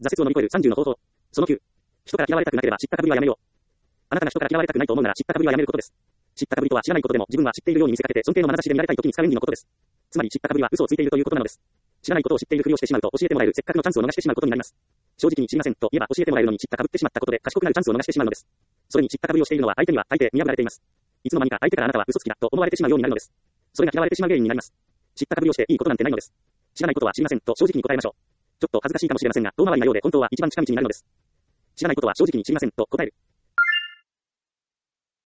挫折を乗り越える30の方法。その9。人から嫌われたくなければ知ったかぶりはやめよう。あなたが人から嫌われたくないと思うなら知ったかぶりはやめることです。知ったかぶりとは知らないことでも自分は知っているように見せかけて尊敬の眼差しで見られたい時に使う意味のことです。つまり知ったかぶりは嘘をついているということなのです。知らないことを知っているふりをしてしまうと教えてもらえるせっかくのチャンスを逃してしまうことになります。正直に知りませんと言えば教えてもらえるのに知ったかぶってしまったことで賢くなるチャンスを逃してしまうのです。それに知ったかぶりをしているのは相手には大抵見破られています。いつの間にか相手からあなたは嘘つきだと思われてしまうようになるのです。それが嫌われてしまう原因になります。知ったかぶりをしていいことなんてないのです。知らないことは知りませんと正直に答えましょう。ちょっと恥ずかしいかもしれませんが、遠回りなようで本当は一番近道になるのです。知らないことは正直に知りませんと答える。